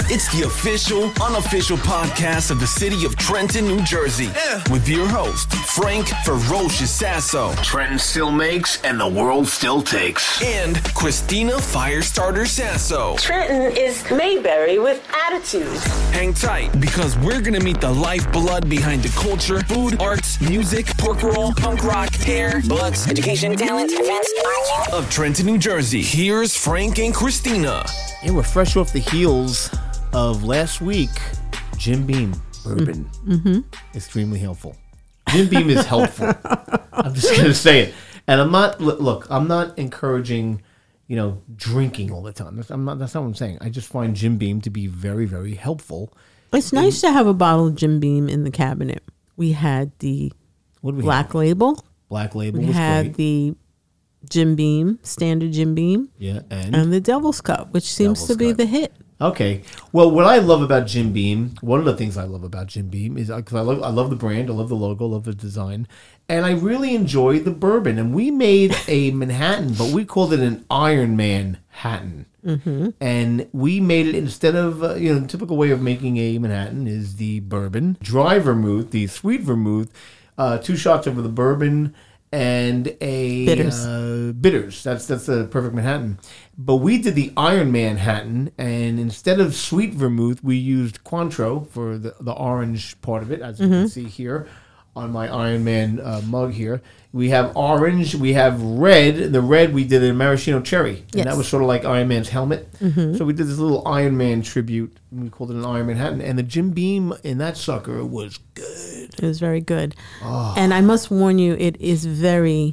It's the official, unofficial podcast of the city of Trenton, New Jersey. With your host, Frank Ferocious Sasso. Trenton still makes and the world still takes. And Christina Firestarter Sasso. Trenton is Mayberry with attitude. Hang tight, because we're going to meet the lifeblood behind the culture, food, arts, music, pork roll, punk rock, hair, butts, education, talent, events, of Trenton, New Jersey. Here's Frank and Christina. And we're fresh off the heels of last week. Jim Beam bourbon. Extremely helpful. Jim Beam is helpful. I'm just going to say it. And I'm not encouraging, drinking all the time. That's not what I'm saying. I just find Jim Beam to be very, very helpful. It's nice to have a bottle of Jim Beam in the cabinet. We had the Black Label. Black Label we was had great. The Jim Beam, standard Jim Beam. Yeah, and the Devil's Cup, which seems to be the hit. Okay. Well, what I love about Jim Beam, one of the things I love about Jim Beam is because I love the brand, I love the logo, I love the design, and I really enjoy the bourbon. And we made a Manhattan, but we called it an Iron Man Hatton. And we made it instead of, the typical way of making a Manhattan is the bourbon, dry vermouth, the sweet vermouth, 2 shots of the bourbon, and a bitters. That's the perfect Manhattan. But we did the Iron Man Manhattan, and instead of sweet vermouth, we used Cointreau for the orange part of it, as you can see here on my Iron Man mug here. We have orange, we have red. The red we did a maraschino cherry, and that was sort of like Iron Man's helmet. So we did this little Iron Man tribute, and we called it an Iron Manhattan. And the Jim Beam in that sucker was good. It was very good. And I must warn you, it is very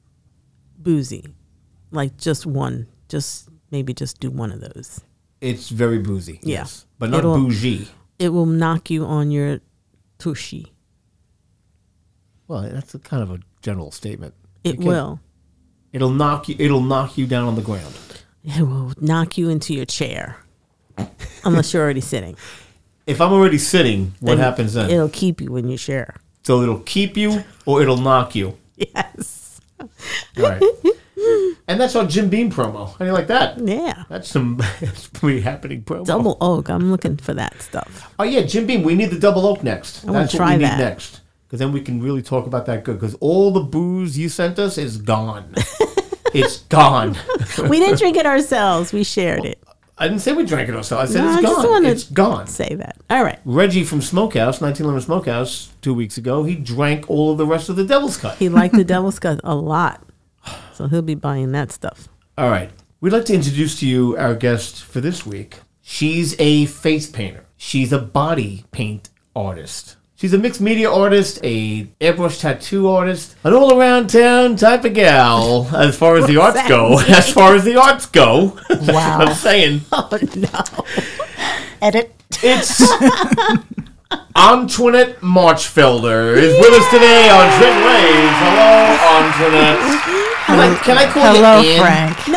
boozy. Like maybe just do one of those. It's very boozy, yes. But not bougie. It will knock you on your tushy. Well, that's a kind of a general statement. It will. It'll knock you down on the ground. It will knock you into your chair. Unless you're already sitting. If I'm already sitting, what happens then? It'll keep you in your chair. So it'll keep you or it'll knock you? Yes. All right. And that's our Jim Beam promo. How do you like that? Yeah. That's pretty happening promo. Double oak. I'm looking for that stuff. Oh, yeah, Jim Beam. We need the double oak next. I want to try what we that. need next. Because then we can really talk about that good. Because all the booze you sent us is gone. It's gone. We didn't drink it ourselves. We shared it. I didn't say we drank it ourselves. I said it's gone. It's gone. Say that. All right. Reggie from Smokehouse, 1911 Smokehouse, 2 weeks ago, he drank all of the rest of the Devil's Cut. He liked the Devil's Cut a lot. So he'll be buying that stuff. All right. We'd like to introduce to you our guest for this week. She's a face painter. She's a body paint artist. She's a mixed media artist, a airbrush tattoo artist, an all-around town type of gal, as far as the arts go. As far as the arts go. That's what I'm saying. Oh, no. Edit. It's Antoinette Marchfelder is with us today on Trenton Waves. Hello, Antoinette. Can I call you Ann? Frank.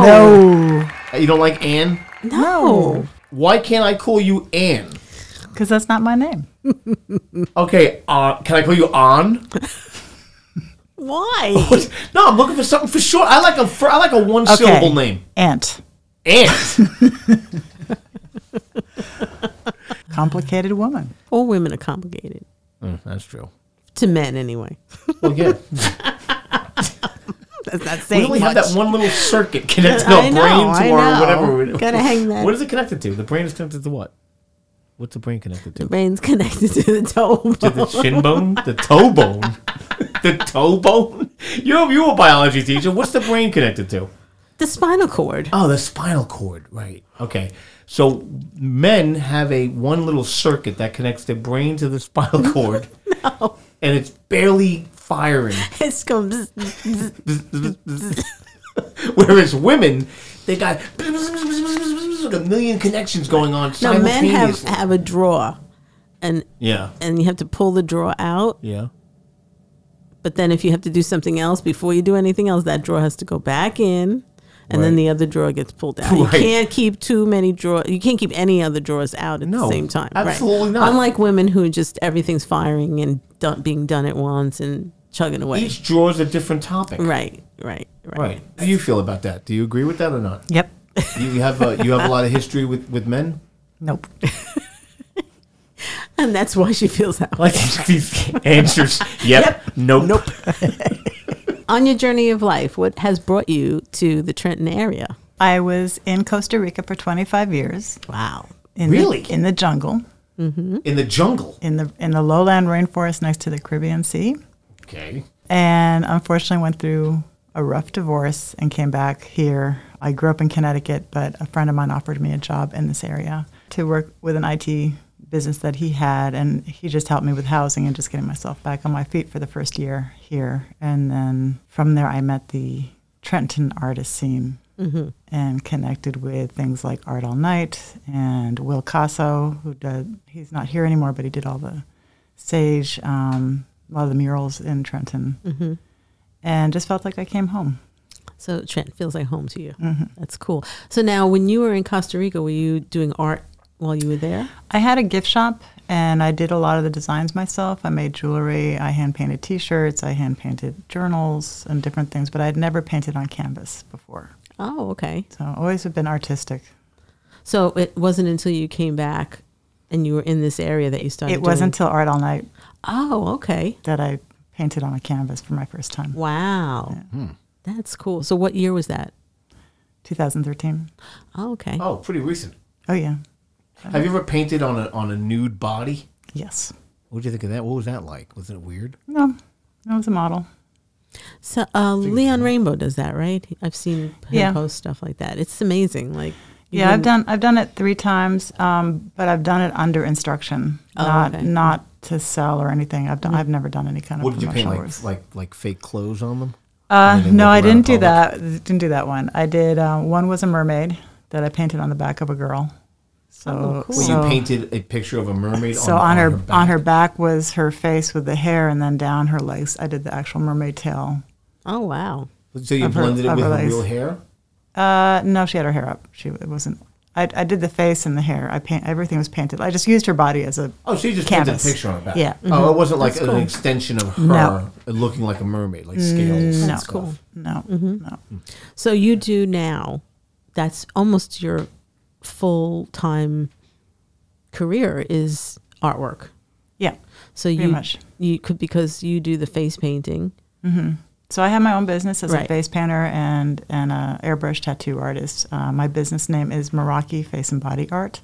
No. You don't like Ann? No. Why can't I call you Ann? Because that's not my name. Okay, can I call you An? Why? No, I'm looking for something for short. I like a one-syllable name. Ant. Ant. Complicated woman. All women are complicated. That's true. To men, anyway. Well, yeah. That's not saying We only have much. that one little circuit connected to our brain to our whatever. Gotta hang that. What is it connected to? The brain is connected to what? What's the brain connected to? The brain's connected to the toe bone. To the shin bone? The toe bone? The toe bone? You're a biology teacher. What's the brain connected to? The spinal cord. Oh, the spinal cord. Right. Okay. So men have one little circuit that connects their brain to the spinal cord. No. And it's barely firing. It's goes. Whereas women, they got like a million connections going on No, men simultaneously. have a drawer, and Yeah. and you have to pull the drawer out. Yeah. But then if you have to do something else before you do anything else, that drawer has to go back in, and then the other drawer gets pulled out. You Right. can't keep too many drawers. You can't keep any other drawers out at the same time. Absolutely right? not. Unlike women who just everything's firing and being done at once and chugging away. Each drawer is a different topic. Right. Right. How do you feel about that? Do you agree with that or not? Yep. You have a lot of history with men? Nope. And that's why she feels that way. Like these answers. Yep. Nope. On your journey of life, what has brought you to the Trenton area? I was in Costa Rica for 25 years. Wow. Really? In the jungle. In the jungle. In the lowland rainforest next to the Caribbean Sea. Okay. And unfortunately went through a rough divorce and came back here. I grew up in Connecticut, but a friend of mine offered me a job in this area to work with an IT business that he had, and he just helped me with housing and just getting myself back on my feet for the first year here. And then from there I met the Trenton artist scene and connected with things like Art All Night and Will Casso, he's not here anymore, but he did all the stage, a lot of the murals in Trenton, and just felt like I came home. So Trenton feels like home to you. That's cool. So now when you were in Costa Rica, were you doing art while you were there? I had a gift shop, and I did a lot of the designs myself. I made jewelry, I hand-painted T-shirts, I hand-painted journals and different things, but I had never painted on canvas before. Oh, okay. So I always have been artistic. So it wasn't until you came back and you were in this area that you started It wasn't until Art All Night Oh, okay. that I painted on a canvas for my first time. Wow. That's cool. So what year was that? 2013. Oh, okay. Oh, pretty recent. Oh, yeah. Have you ever painted on a nude body? Yes. What did you think of that? What was that like? Was it weird? No, I was a model. So Leon Rainbow does that, right? I've seen him post stuff like that. It's amazing. Like, Yeah, I've done it 3 times, but I've done it under instruction, not to sell or anything. I've never done any kind of. What did you paint? promotional work. Like fake clothes on them? No, I didn't do that. Didn't do that one. I did. One was a mermaid that I painted on the back of a girl. So, cool. So you painted a picture of a mermaid. So on her back was her face with the hair, and then down her legs, I did the actual mermaid tail. Oh, wow. So you blended it with her real hair? No, she had her hair up. It wasn't. I did the face and the hair. Everything was painted. I just used her body as a so you just canvas. painted a picture on her back. Yeah. Oh, it wasn't like That's an cool. extension of her looking like a mermaid, like scales. No. That's cool. No, no. So you do now, that's almost your full-time career is artwork. Yeah. So Pretty much. you could, because you do the face painting. So I have my own business as Right. a face painter and a airbrush tattoo artist. My business name is Meraki Face and Body Art.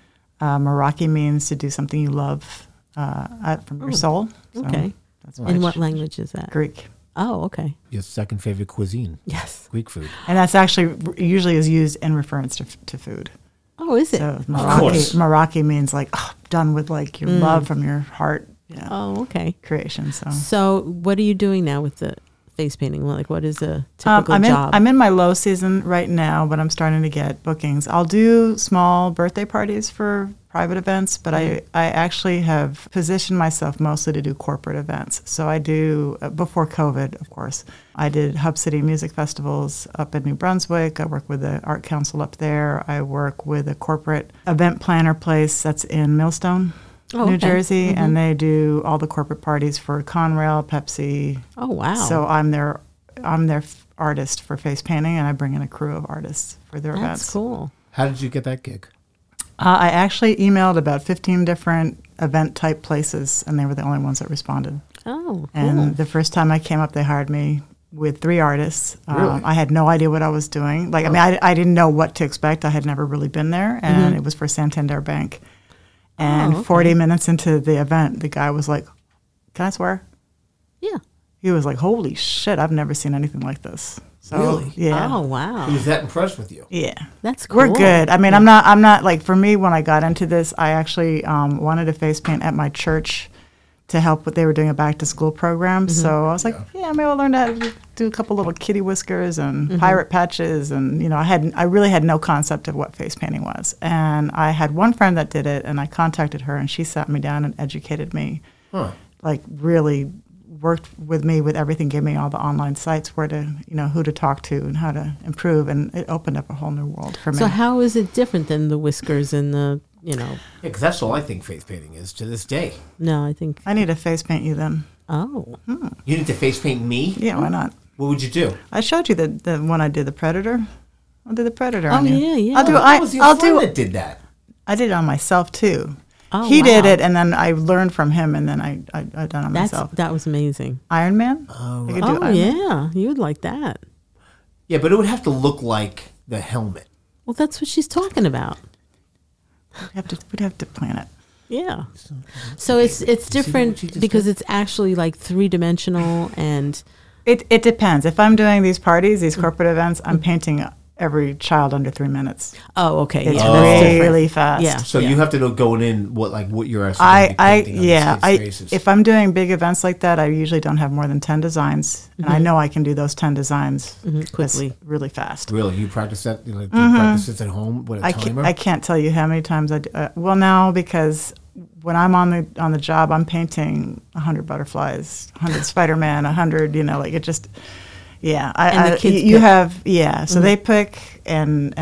Meraki means to do something you love from your soul. So Okay. That's In what language is that? Greek. Oh, okay. Your second favorite cuisine? Yes. Greek food. And that's actually usually is used in reference to food. Oh, is it? So course. Meraki means like done with like your love from your heart. Yeah. Oh, okay. Creation. So what are you doing now with the face painting? Like, what is a typical I'm job? in my low season right now, but I'm starting to get bookings. I'll do small birthday parties for private events, but I actually have positioned myself mostly to do corporate events. So I do, before COVID, of course, I did Hub City music festivals up in New Brunswick. I work with the Art Council up there. I work with a corporate event planner place that's in Millstone, New Jersey, and they do all the corporate parties for Conrail, Pepsi. Oh, wow. So I'm their artist for face painting, and I bring in a crew of artists for their events. That's cool. How did you get that gig? I actually emailed about 15 different event type places, and they were the only ones that responded. Oh, cool. And the first time I came up, they hired me with 3 artists. Really? I had no idea what I was doing. Like, I mean, I didn't know what to expect. I had never really been there, and it was for Santander Bank. And 40 minutes into the event, the guy was like, "Can I swear?" Yeah. He was like, "Holy shit, I've never seen anything like this." So, Really? yeah. Oh, wow. He was that impressed with you? Yeah. That's cool. We're good. I mean, I'm not like, for me, when I got into this, I actually wanted to face paint at my church to help what they were doing a back to school program. So I was like, maybe I'll learn how to do a couple little kitty whiskers and pirate patches. And, I really had no concept of what face painting was. And I had one friend that did it, and I contacted her, and she sat me down and educated me. Like, really worked with me with everything, gave me all the online sites where to, who to talk to and how to improve. And it opened up a whole new world for me. So how is it different than the whiskers and the, Yeah, because that's all I think face painting is to this day. No, I think. I need to face paint you then. Oh. You need to face paint me? Yeah, why not? What would you do? I showed you the one I did, the Predator. I'll do the Predator Oh, on you. yeah, yeah. I'll do. That was your friend that did that. I did it on myself too. Oh, He did wow. it, and then I learned from him, and then I done it myself. That was amazing. Iron Man. Oh, I could do Oh Iron Man. yeah, you would like that. Yeah, but it would have to look like the helmet. Well, that's what she's talking about. We'd have to plan it. Yeah. So it's different she just because it's actually like 3-dimensional and It depends. If I'm doing these parties, these corporate events, I'm painting every child under 3 minutes. oh, okay. It's Yeah, that's different. really fast. Yeah. So you have to know going in what you're actually gonna be painting on these kids' faces. If I'm doing big events like that, I usually don't have more than 10 designs, and I know I can do those 10 designs Quickly. really fast. Really, you practice that? Do you practice this at home with a timer? I can't tell you how many times I do. Well, now because when I'm on the job, I'm painting 100 butterflies, 100 Spider-Man, 100. Like it just. Yeah, And the kids you pick. have so they pick and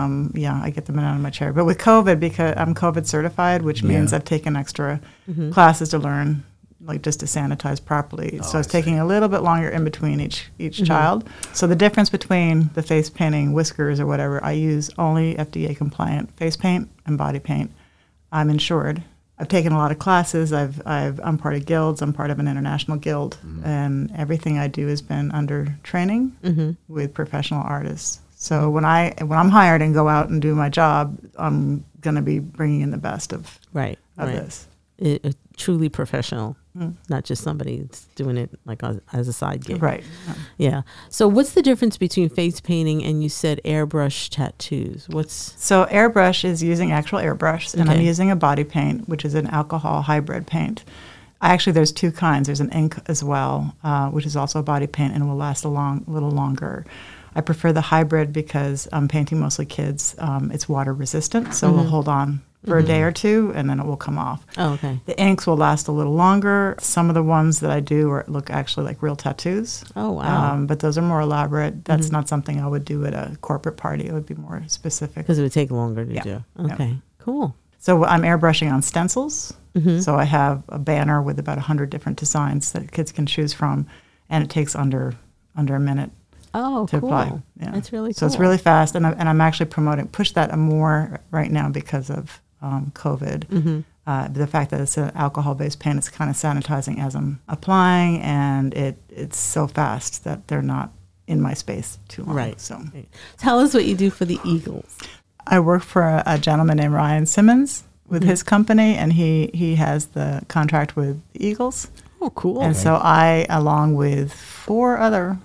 I get them out of my chair. But with COVID, because I'm COVID certified, which means I've taken extra classes to learn, like just to sanitize properly. So it's taking a little bit longer in between each child. So the difference between the face painting, whiskers or whatever, I use only FDA compliant face paint and body paint. I'm insured. I've taken a lot of classes. I'm part of guilds. I'm part of an international guild, and everything I do has been under training with professional artists. So when I'm hired and go out and do my job, I'm going to be bringing in the best of this. Truly professional, not just somebody that's doing it like as a side gig. Right. Yeah. So what's the difference between face painting and you said airbrush tattoos? So airbrush is using actual airbrush, and I'm Okay. using a body paint, which is an alcohol hybrid paint. Actually, there's two kinds. There's an ink as well, which is also a body paint and will last a little longer. I prefer the hybrid because I'm painting mostly kids. It's water resistant, so it'll hold on for a day or two, and then it will come off. Oh, okay. The inks will last a little longer. Some of the ones that I do look actually like real tattoos. Oh, wow. But those are more elaborate. That's not something I would do at a corporate party. It would be more specific. Because it would take longer to Yeah. do. Yeah. Okay. Cool. So I'm airbrushing on stencils. So I have a banner with about 100 different designs that kids can choose from, and it takes under a minute Oh, to cool. apply. Yeah. That's really cool. So it's really fast, and I'm actually push that more right now because of COVID. The fact that it's an alcohol-based paint, it's kind of sanitizing as I'm applying, and it's so fast that they're not in my space too long. Right. So Tell us what you do for the Eagles. I work for a gentleman named Ryan Simmons with his company, and he has the contract with the Eagles. Oh, cool. And so I, along with 4 or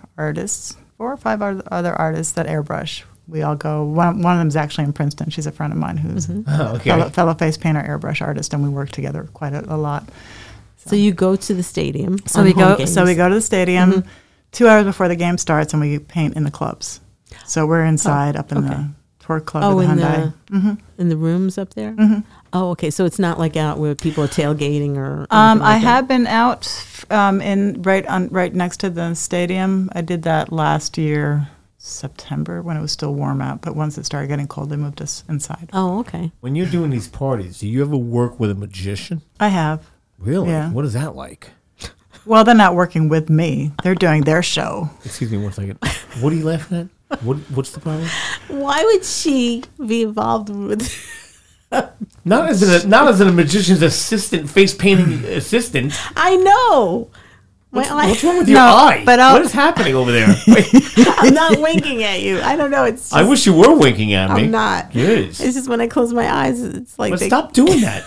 5 other artists that airbrush, we all go. One of them is actually in Princeton. She's a friend of mine who's fellow face painter, airbrush artist, and we work together quite a lot. So you go to the stadium. So on we home go. games. So we go to the stadium 2 hours before the game starts, and we paint in the clubs. So we're inside up in the Torque Club Oh, of the in Hyundai. in the rooms up there. Oh, okay. So it's not like out where people are tailgating or. I have been out right next to the stadium. I did that last year, September, when it was still warm out. But once it started getting cold, they moved us inside. Oh, okay. When you're doing these parties, do you ever work with a magician? I have. Really? Yeah. What is that like? Well, they're not working with me. They're doing their show. Excuse me 1 second. What are you laughing at? What's the problem? Why would she be involved with? Not as a magician's assistant, face painting assistant. I know. What's wrong with your No, eye? but what is happening over there? Wait, I'm not winking at you. I don't know. It's. Just, I wish you were winking at me. I'm not. Good. It's just when I close my eyes, it's like. But stop doing that.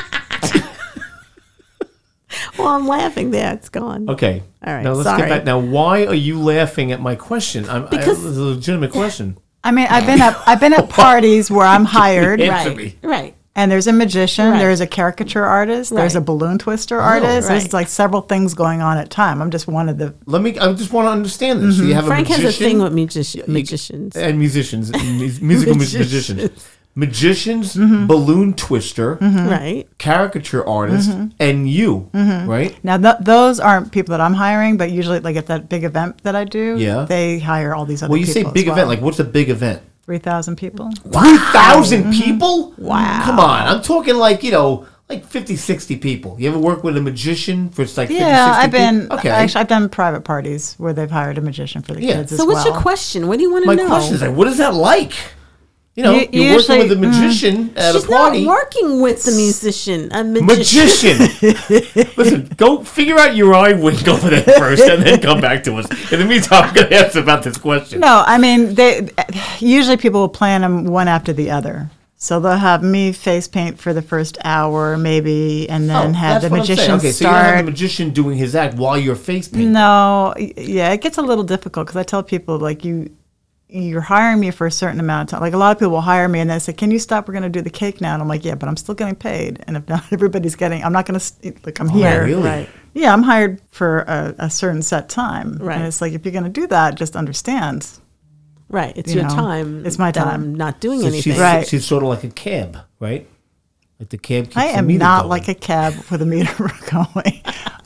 Well, I'm laughing. There, it's gone. Okay. All right, Now let's sorry. get back. Now, why are you laughing at my question? Because- it's a legitimate question. I mean, I've been at parties where I'm hired, Answer Right. me. Right. and there's a magician, Right. there's a caricature artist, there's a Right. balloon twister artist. right. There's like several things going on at a time. I'm just one of the. I just want to understand this. So you have Frank a magician has a thing with magicians. and musicians, musical magicians. Magicians, balloon twister, Right. caricature artist, and you, right? Now, those aren't people that I'm hiring, but usually, like at that big event that I do, they hire all these other Well, you people. say big as well. event. Like, what's a big event? 3,000 people. 3,000 people? Wow. Come on. I'm talking like 50, 60 people. You ever work with a magician for like 50, 60 I've been. people? Okay. Actually, I've done private parties where they've hired a magician for the kids as So well. what's your question? What do you want to My know? question is, like, what is that like? You know, You you're working usually- with a magician at She's a party. not working with the musician. A magician. Magician. Listen, go figure out your eye wink over there first, and then come back to us. In the meantime, I'm going to ask about this question. No, I mean, usually people will plan them one after the other. So they'll have me face paint for the first hour, maybe, and then have the magician Okay, so you don't have start. the magician doing his act while you're face painting. No, yeah, it gets a little difficult because I tell people like you're hiring me for a certain amount of time. Like a lot of people will hire me and they say, "Can you stop? We're going to do the cake now." And I'm like, "Yeah, but I'm still getting paid, and if not everybody's getting, I'm not going to like I'm here." really? Right. Yeah, I'm hired for a certain set time. Right. And it's like if you're going to do that, just understand. Right. It's You your know, time. it's my that time. I'm not doing So anything. Right. She's sort of like a cab, right? Like the cab keeps I the am meter not going. like a cab with a meter going.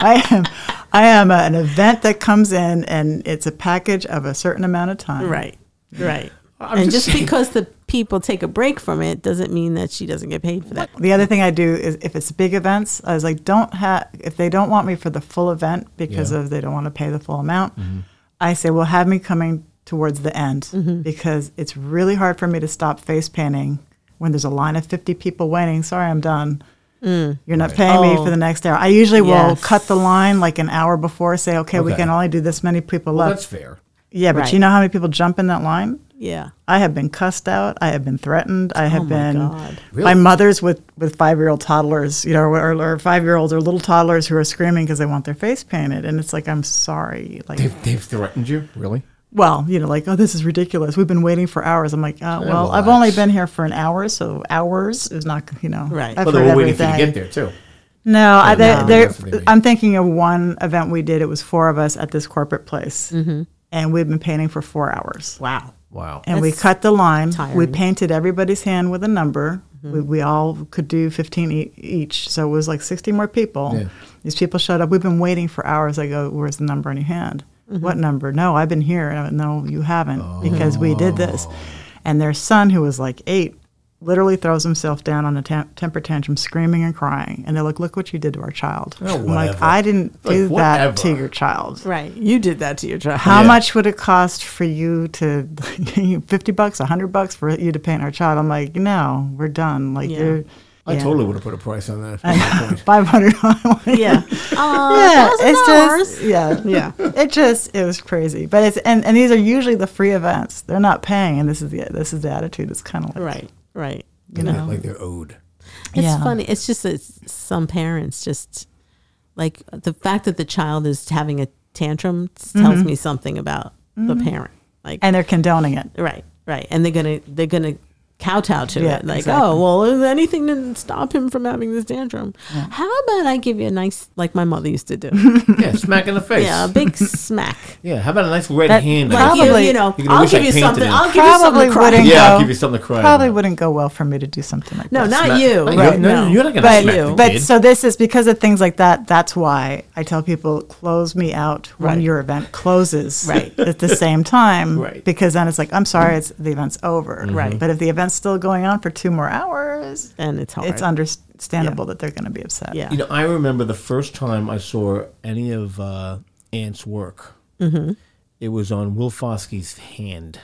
I am an event that comes in and it's a package of a certain amount of time. Right. Right. I'm And just just saying. because the people take a break from it doesn't mean that she doesn't get paid for that. The other thing I do is if it's big events, I was like, if they don't want me for the full event because Yeah. of they don't want to pay the full amount, I say, well, have me coming towards the end because it's really hard for me to stop face painting when there's a line of 50 people waiting. Sorry, I'm done. You're not paying me Oh. for the next hour. I usually will Yes. cut the line like an hour before, say, okay, we Okay. can only do this many people Well, left. that's fair. Yeah, but Right. you know how many people jump in that line? Yeah. I have been cussed out. I have been threatened. I have Oh my been God. Really? by mothers with 5-year-old toddlers, you know, or 5-year-olds or little toddlers who are screaming because they want their face painted. And it's like, I'm sorry. Like, They've threatened you? Really? well, you know, like, oh, this is ridiculous. We've been waiting for hours. I'm like, well, I've relax. only been here for an hour, so hours is not, you know. Right. I've Well, they heard were waiting for you to everything. get there, too. No, no, that's what I mean. I'm thinking of one event we did. It was 4 of us at this corporate place. And we'd been painting for 4 hours. Wow. Wow. And we That's cut the line. We tiring. painted everybody's hand with a number. We all could do 15 each. So it was like 60 more people. Yeah. These people showed up. We've been waiting for hours. I go, where's the number on your hand? What number? No, I've been here. And I went, no, you haven't because we did this. And their son, who was like 8, literally throws himself down on a temper tantrum, screaming and crying. And they're like, look what you did to our child. Oh, I'm like, whatever. I didn't do Like, that to whatever. your child. Right. You did that to your child. How Yeah. much would it cost for you to $50, $100 for you to paint our child? I'm like, no, we're done. Like Yeah. you're I yeah. totally would have put a price on that. At that point. $500. Yeah. Yeah, it's just $1,000. yeah. It was crazy. But it's and these are usually the free events. They're not paying, and this is the attitude. It's kind of like Right. Right. you know. Like they're owed. It's Yeah. funny. It's just that some parents just like the fact that the child is having a tantrum tells me something about the parent. Like, And they're condoning it. right, right, and they're gonna kowtow to Yeah, it. Like, exactly. oh well, is anything to stop him from having this tantrum? How about I give you a nice, like my mother used to do? Yeah, smack in the face. Yeah, a big smack. Yeah, how about a nice red That- hand? Like Probably- you know, You're gonna I'll wish give I you painted something. it. I'll give you something Probably to cry. wouldn't Yeah, I'll go. give you something to cry Probably about. wouldn't go well for me to do something like No, that. not Smack- you. Right, Right? no, you're not gonna But, smack the but kid. so this is because of things like that. That's why I tell people close me out when Right. your event closes Right. at the same time. Right. Because then it's like, I'm sorry, the event's over. Right. But if the event's still going on for 2 more hours, And it's hard. it's understandable that they're going to be upset. Yeah. You know, I remember the first time I saw any of Ant's work. Mm-hmm. It was on Will Foskey's hand.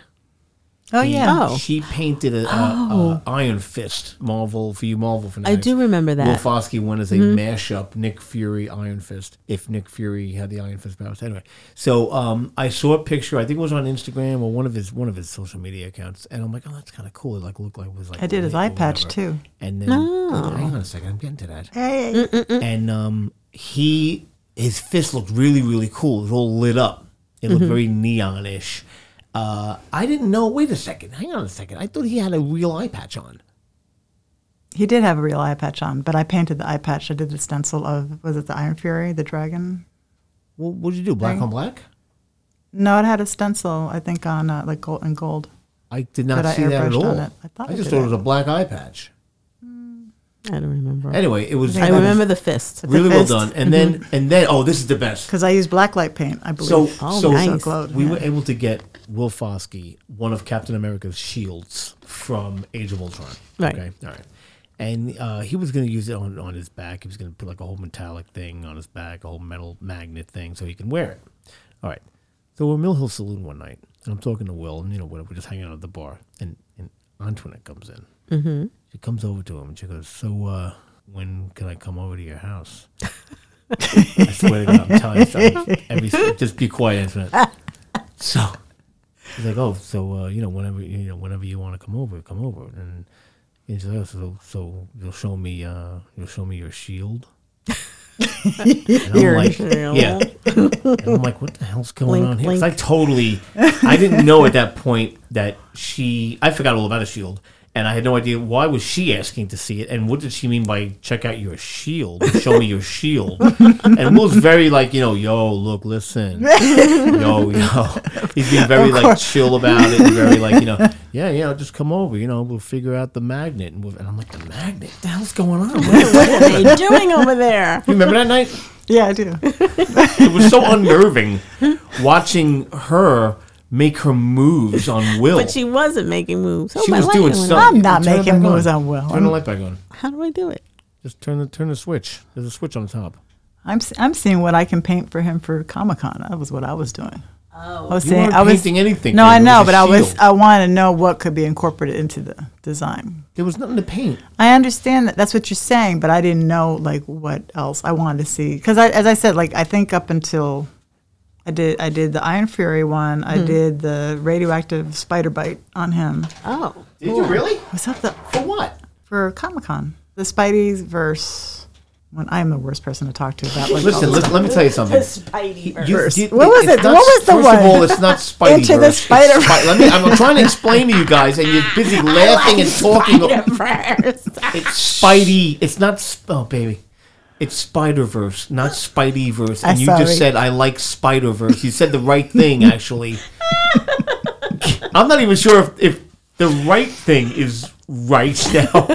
Oh yeah. Oh. She painted a Iron Fist Marvel fanatics. I do remember that. Will Foskey went as a mashup Nick Fury Iron Fist. If Nick Fury had the Iron Fist powers, anyway. So I saw a picture. I think it was on Instagram or one of his social media accounts, and I'm like, oh, that's kind of cool. It looked like it was like I did his lit eye or patch whatever. too. And then hang on a second, I'm getting to that. Hey. And his fist looked really, really cool. It was all lit up. It looked very neonish. I didn't know. Wait a second. Hang on a second. I thought he had a real eye patch on. He did have a real eye patch on, but I painted the eye patch. I did the stencil of, was it the Iron Fury, the dragon? Well, what did you do? Black on black? No, it had a stencil, I think, on like gold and gold. I did not But I see that at airbrushed all. on it. I thought I just did thought it it. was a black eye patch. I don't remember. Anyway, it was I remember the fist. really well fist. done. And then oh, this is the best. Because I used blacklight paint, I believe. So, Oh, so nice. glowed, we yeah. were able to get Will Foskey one of Captain America's shields from Age of Ultron. Right. Okay. All right. And he was going to use it on his back. He was going to put like a whole metallic thing on his back, a whole metal magnet thing, so he can wear it. All right. So we're at Mill Hill Saloon one night, and I'm talking to Will, and whatever, we're just hanging out at the bar, and Antoinette comes in. Mm-hmm. She comes over to him and she goes, "So, when can I come over to your house?" I swear to God, I'm telling you, just be quiet, Antoinette. So he's like, "Oh, so whenever you want to come over, come over." And he's like, "Oh, so you'll show me your shield." And I'm like, yeah. And I'm like, what the hell's going on here? 'Cause I didn't know at that point that I forgot all about a shield. And I had no idea, why was she asking to see it? And what did she mean by check out your shield? Show me your shield. And Will's very like, yo, look, listen. Yo. He's being very like chill about it. And very like, yeah, just come over. We'll figure out the magnet. And I'm like, the magnet? What the hell's going on? What are they doing over there? You remember that night? Yeah, I do. It was so unnerving watching her make her moves on Will. But she wasn't making moves. She was doing something. I'm not making moves on Will. Turn the light back on. How do I do it? Just turn the switch. There's a switch on the top. I'm seeing what I can paint for him for Comic-Con. That was what I was doing. Oh, I was You saying weren't I was painting anything. No, There I know, was a but shield. I wanted to know what could be incorporated into the design. There was nothing to paint. I understand that that's what you're saying, but I didn't know like what else I wanted to see because as I said, like I think up until I did the Iron Fury one, I did the radioactive spider bite on him. Oh. Did you really? Was that For what? for Comic-Con? The Spidey's verse. When I'm the worst person to talk to about like Listen, let me tell you something. Spideyverse. What was it? What was the first one? of all, it's not Spideyverse. Into the Spider- I'm trying to explain to you guys, and you're busy laughing and talking. It's Spidey. It's not. Oh, baby. It's Spider-Verse, not Spideyverse. And you just said, I like Spider-Verse. You said the right thing, actually. I'm not even sure if the right thing is right now.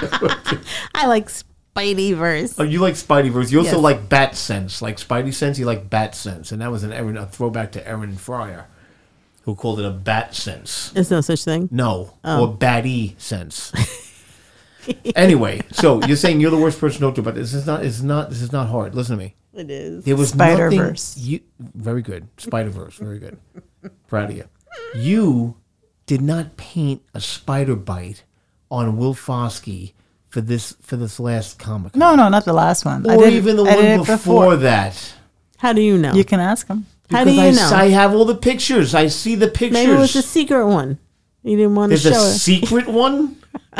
I like Spideyverse. Oh, you like Spideyverse. You also Yes. like Bat Sense. Like Spidey Sense, you like Bat Sense. And that was a throwback to Aaron Fryer, who called it a Bat Sense. There's no such thing. No, or Batty Sense. Anyway, so you're saying you're the worst person to talk to, but this is not hard. Listen to me. It is. There was Spider-Verse. Very good. Spider-Verse. Very good. Proud of you. You did not paint a spider bite on Will Foskey for this last comic. No, not the last one. Or even the one before that. How do you know? You can ask him. How do you know? I have all the pictures. I see the pictures. Maybe it was a secret one. You didn't want to There's show a it. secret one?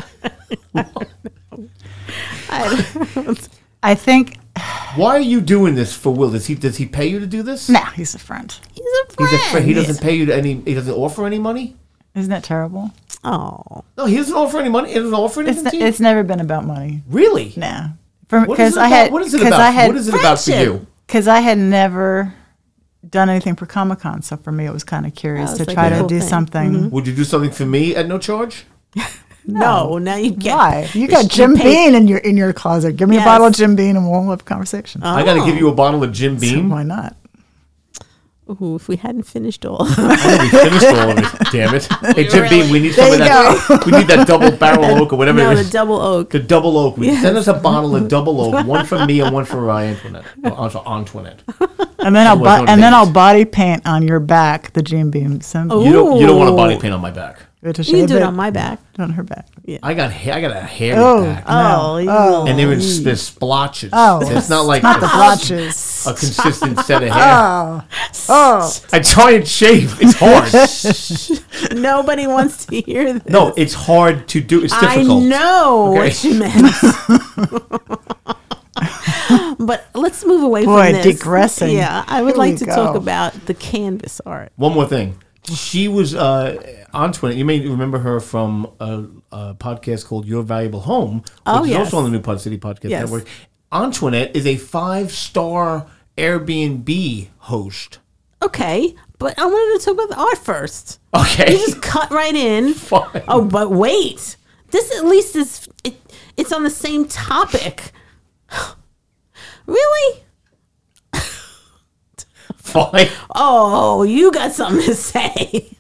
I think. Why are you doing this for Will? Does he pay you to do this? Nah, he's a friend. He's a friend. He doesn't pay you he doesn't offer any money? Isn't that terrible? Oh. No, he doesn't offer any money. He doesn't offer anything to you? It's never been about money. Really? Nah. What is it about? What is it about for you? Because I had never done anything for Comic-Con, so for me it was kind of curious to like try a to cool do thing. something. Would you do something for me at no charge? No, now you get. Why? You got Jim Beam in your closet. Give me a bottle of Jim Beam and we'll have a conversation. I got to give you a bottle of Jim Beam. So why not? Ooh, if we hadn't finished all. We finished all of it. Damn it! Hey, Jim Beam, we need some of that. We need that double barrel oak or whatever No, it the is. double oak. The double oak. Send us a bottle of double oak, one for me and one for Antoinette. Also Antoinette. And then I'll body paint on your back the Jim Beam symbol. You don't want a body paint on my back. You can do it on my back. On her back. Yeah. I got a hairy back. And there's splotches. Oh. It's not like Not the blotches. a consistent set of hair. Oh. I try and shave. It's hard. Nobody wants to hear this. No, it's hard to do. It's I difficult. know Okay. what you meant. But let's move away Boy, from this. digressing. Yeah, I would Here like we to go. talk about the canvas art. One more thing. She was Antoinette. You may remember her from a podcast called Your Valuable Home, which is also on the New Pod City Podcast Network. Antoinette is a 5-star Airbnb host. Okay, but I wanted to talk about the art first. Okay. You just cut right in. Fine. Oh, but wait. This at least is it's on the same topic. Really? Fine. Oh, you got something to say.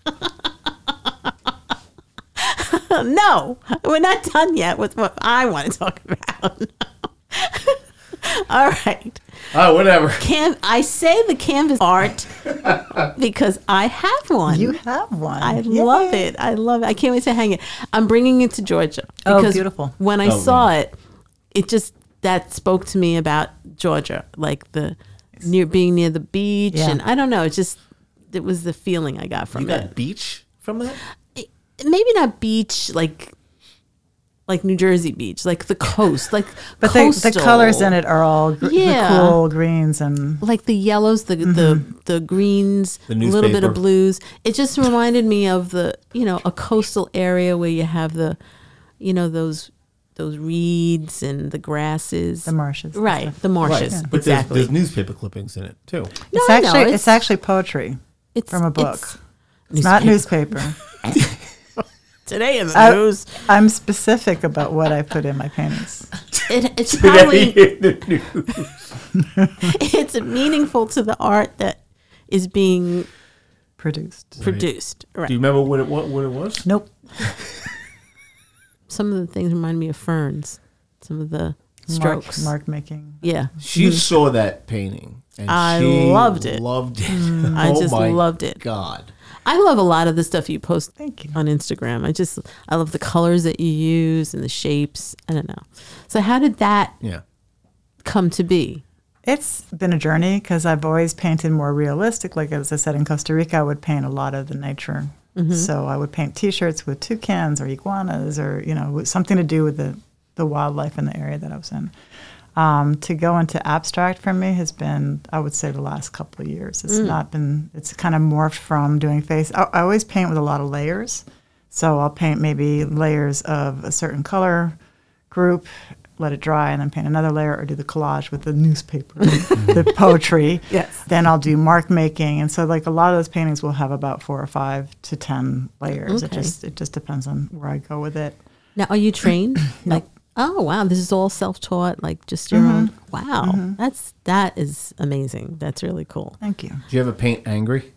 No, we're not done yet with what I want to talk about. All right. Oh, whatever. I say the canvas art because I have one. You have one. I love it. I love it. I can't wait to hang it. I'm bringing it to Georgia. Oh, Because beautiful. when I Oh, saw yeah. it, that spoke to me about Georgia, like being near the beach. Yeah. And I don't know. It was the feeling I got from You it. got beach from that? Maybe not beach, like New Jersey beach, like the coast, like But coastal. the colors in it are all Yeah. the cool greens and like the yellows, the greens, The a little bit newspaper. of blues. It just reminded me of a coastal area where you have those reeds and the grasses, the marshes. and right? stuff. The marshes, Right. But exactly. there's newspaper clippings in it, too. No, It's I know, actually it's actually poetry it's from a book. it's It's not newspaper. Today in the I- news. I'm specific about what I put in my paintings. It's probably In the news. it's meaningful to the art that is being Produced. produced. Right. Do you remember what it was? Nope. Some of the things remind me of ferns. Some of the strokes. Mark making. Yeah. She saw that painting. And I she loved it. Loved it. I Oh just my loved it. God. I love a lot of the stuff you post Thank you. on Instagram. I love the colors that you use and the shapes. I don't know. So how did that Yeah. come to be? It's been a journey because I've always painted more realistic. Like as I said, in Costa Rica, I would paint a lot of the nature. So I would paint T-shirts with toucans or iguanas or, with something to do with the wildlife in the area that I was in. To go into abstract for me has been, I would say, the last couple of years. It's not been, it's kind of morphed from doing face. I always paint with a lot of layers. So I'll paint maybe layers of a certain color group, let it dry, and then paint another layer or do the collage with the newspaper, the poetry. Yes. Then I'll do mark making. And so like a lot of those paintings will have about 4 or 5 to 10 layers. Okay. It just depends on where I go with it. Now, are you trained? Like, oh wow, this is all self-taught, like just your own. Wow, that is amazing. That's really cool. Thank you. Do you ever paint angry?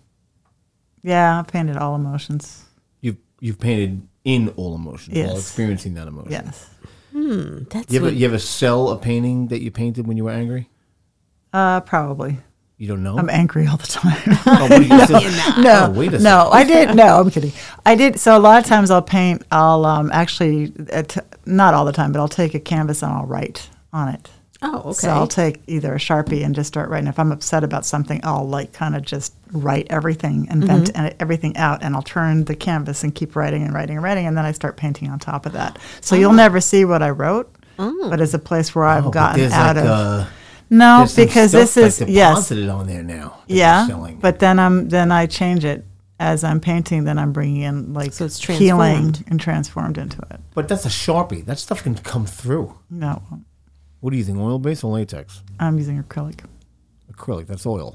Yeah, I've painted all emotions. You've painted in all emotions while Yes. experiencing that emotion. Yes. That's You ever sell a painting that you painted when you were angry? Probably. You don't know? I'm angry all the time. Oh, what do you say? No, Oh, wait a no, I did. No, I'm kidding. I did. So a lot of times I'll paint. I'll actually, not all the time, but I'll take a canvas and I'll write on it. Oh, okay. So I'll take either a Sharpie and just start writing. If I'm upset about something, I'll kind of just write everything and vent everything out, and I'll turn the canvas and keep writing and writing and writing, and then I start painting on top of that. So you'll never see what I wrote, but it's a place where I've Oh, but gotten there's out like of. No, there's some because stuff this is like yes, deposited on there now. that yeah. you're selling. But then I change it as I'm painting. Then I'm bringing in like So it's healing transformed. and transformed into it. But that's a Sharpie. That stuff can come through. No, What do you think, oil-based or latex? I'm using acrylic. Acrylic, that's oil.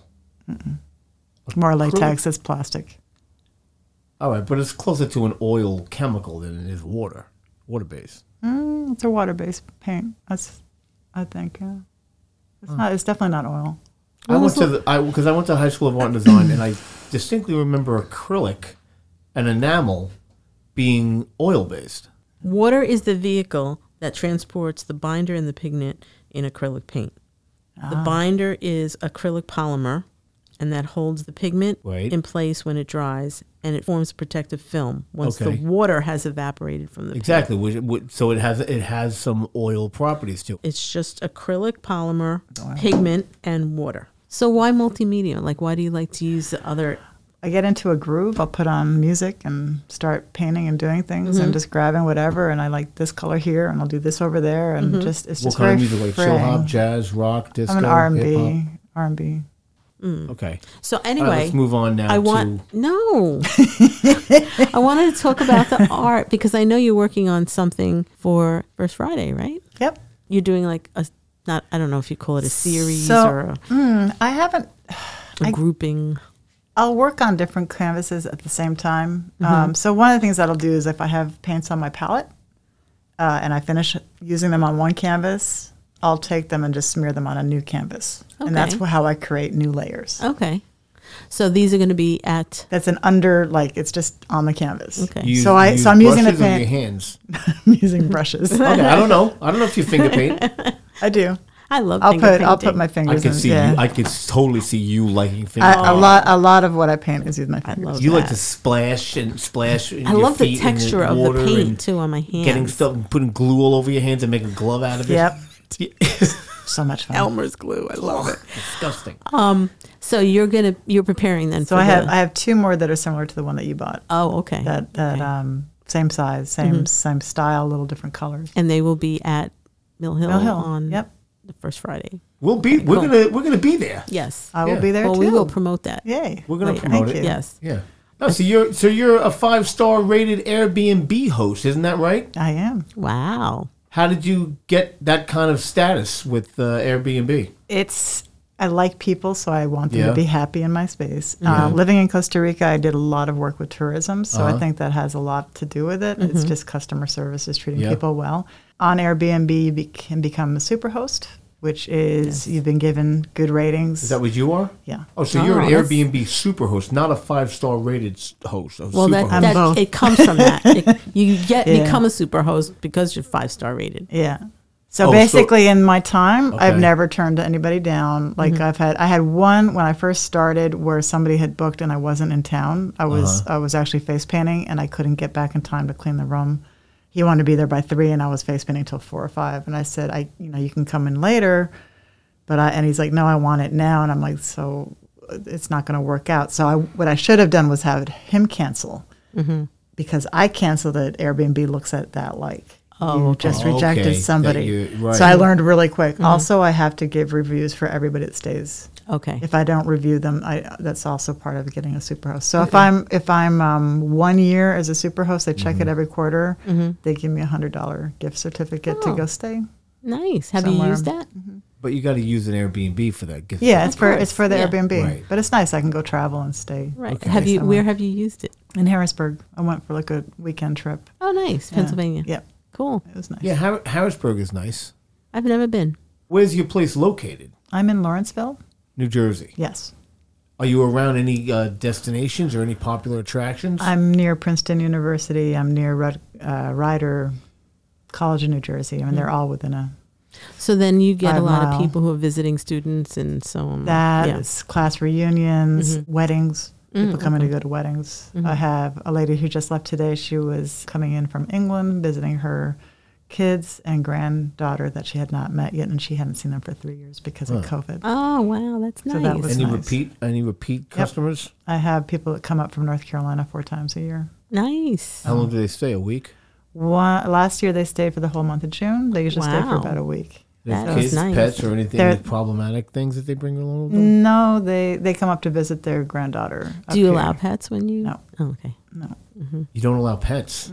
More latex is plastic. All right, but it's closer to an oil chemical than it is water-based. It's a water-based paint. I think. Yeah. It's not. It's definitely not oil. I went to High School of Art and Design, and I distinctly remember acrylic and enamel being oil-based. Water is the vehicle that transports the binder and the pigment in acrylic paint. The binder is acrylic polymer, and that holds the pigment Right. in place when it dries, and it forms protective film once Okay. the water has evaporated from the paint. Exactly. So it has some oil properties to it. It's just acrylic polymer, pigment, and water. So why multimedia? Like, why do you like to use the other? I get into a groove. I'll put on music and start painting and doing things and just grabbing whatever. And I like this color here, and I'll do this over there, and it's What just kind of very music? Like chill freeing. hop, jazz, rock, disco, I'm an hip-hop? R&B. Okay. So All anyway, right, let's move on now I want no. I wanted to talk about the art because I know you're working on something for First Friday, right? Yep. You're doing like I don't know if you call it a series So, or I haven't. a grouping. I'll work on different canvases at the same time. Mm-hmm. So one of the things that I'll do is if I have paints on my palette and I finish using them on one canvas, I'll take them and just smear them on a new canvas. And that's Okay. how I create new layers. Okay. So these are going to be at That's an under, like it's just on the canvas. Okay. You So use I'm using the brushes or your paint. hands. I'm using brushes. Okay, I don't know. I don't know if you finger paint. I do. I love I'll finger put painting. my I fingers could in. see Yeah. you. I could totally see you liking finger. A lot of what I paint is with my fingers. love You like that. to splash in I your love the feet in texture of the water paint and too on my hands. Getting stuff, putting glue all over your hands and making a glove out of it. Yep. It's So much fun. Elmer's glue. I love it. disgusting. So you're preparing then. So for I the, have 2 more that are similar to the one that you bought. Oh, okay. That same size, same style, little different colors. And they will be at Mill Hill, Mill Hill. on Yep. the first Friday. We're gonna be there. Yes. I will Yeah. be there Well, too. we will promote that. Yay. We're gonna later. promote Thank it. you. Yes. Yeah. No, so you're a 5-star rated Airbnb host, isn't that right? I am. Wow. How did you get that kind of status with Airbnb? I like people, so I want them Yeah. to be happy in my space. Living in Costa Rica, I did a lot of work with tourism, so I think that has a lot to do with it. It's just customer service, is treating Yeah. people well. On Airbnb, you can become a super host, which is you've been given good ratings. Is that what you are? Yeah. Oh, so you're an Oh, that's- Airbnb super host, not a 5-star rated host. A Well, super that, host. I'm that both. it comes from that. You Yeah. become a super host because you're 5-star rated. Yeah. So Oh, basically, in my time, I've Okay. never turned anybody down. Like I had one when I first started where somebody had booked and I wasn't in town. I was actually face painting and I couldn't get back in time to clean the room. He wanted to be there by 3 and I was face painting till 4 or 5. And I said, you can come in later, and he's like, no, I want it now. And I'm like, so it's not going to work out. So what I should have done was have him cancel because I canceled it. Airbnb looks at that like. You just Oh, rejected okay. somebody. That right. So I learned really quick. Also, I have to give reviews for everybody that stays. Okay. If I don't review them, that's also part of getting a super host. So if I'm 1 year as a super host, they check it every quarter. They give me $100 gift certificate to Oh. go stay. Nice. Have Somewhere. you used that? But you got to use an Airbnb for that. Gift Yeah, certificate. it's for the Yeah. Airbnb, Right. but it's nice. I can go travel and stay. Right. Okay. Have you? Somewhere. Where have you used it? In Harrisburg, I went for like a weekend trip. Oh, nice. Pennsylvania. Yep, Cool. it was nice. Yeah, Harrisburg is nice. I've never been. Where's your place located? I'm in Lawrenceville. New Jersey. Yes, Are you around any destinations or any popular attractions? I'm near Princeton University. I'm near Rider College in New Jersey. I mean, they're all within a. So then you get a 5 lot mile. of people who are visiting students and so on. That Yeah. is class reunions, weddings. People coming to go to weddings. I have a lady who just left today. She was coming in from England, visiting her kids and granddaughter that she had not met yet, and she hadn't seen them for 3 years because of COVID. Oh wow, that's nice. So that was any nice. repeat customers? I have people that come up from North Carolina 4 times a year. nice. How long do they stay? A week? Last year they stayed for the whole month of June. They usually stay for Wow. about a week. They have That was kids, nice. pets, or anything They're- problematic things that they bring along with them? No, they come up to visit their granddaughter. up Do you here. allow pets when you? No. Oh, okay. No. You don't allow pets.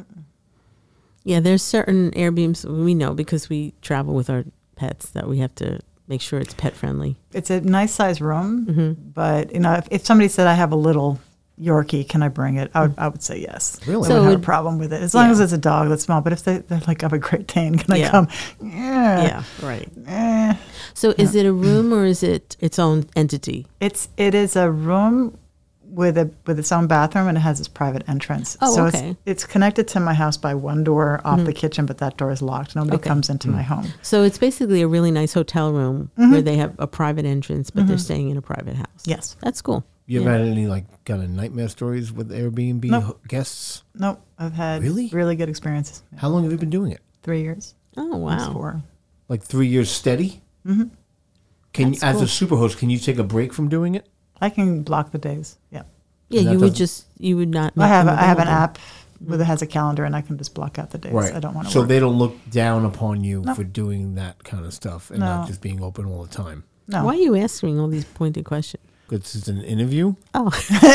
Yeah, there's certain Airbnbs we know because we travel with our pets that we have to make sure it's pet friendly. It's a nice size room, but if somebody said I have a little Yorkie, can I bring it? I would say yes. Really? I So would it have a would- problem with it as long Yeah. as it's a dog that's small. But if they're like, I have a Great Dane, can I Yeah. come? Yeah. Yeah, right. Eh. So is it a room or is it its own entity? It is a room with its own bathroom, and it has its private entrance. Oh, so okay. it's connected to my house by one door off the kitchen, but that door is locked. Nobody Okay. comes into my home. So it's basically a really nice hotel room where they have a private entrance, but they're staying in a private house. Yes. That's cool. You ever Yeah. had any kind of nightmare stories with Airbnb No. guests? Nope. I've had Really? really good experiences. How long have you been doing it? 3 years. Oh Almost wow. 4. Like 3 years steady? Mm-hmm. Can you, That's as cool. a superhost, can you take a break from doing it? I can block the days. Yeah. Yeah, And that you would doesn't- you would not. I make have them I have an available. app that has a calendar, and I can just block out the days. I don't want to So work. they don't look down upon you Nope. for doing that kind of stuff and not No. just being open all the time. No. Why are you asking all these pointed questions? This is an interview. Oh,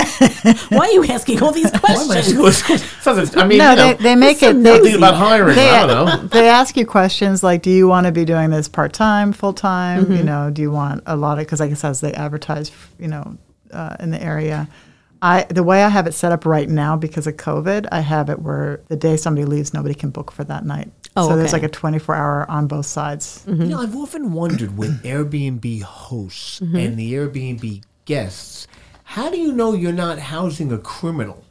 why are you asking all these Why am I asking questions? all these questions? I mean, No, you know, they make it. I'm They, thinking about hiring. I don't know. they ask you questions like, do you want to be doing this part time, full time? Mm-hmm. You know, do you want a lot of? Because I guess as they advertise, in the area. The way I have it set up right now because of COVID, I have it where the day somebody leaves, nobody can book for that night. Oh, so there's okay. like a 24-hour on both sides. You know, I've often wondered with Airbnb hosts and the Airbnb guests, how do you know you're not housing a criminal?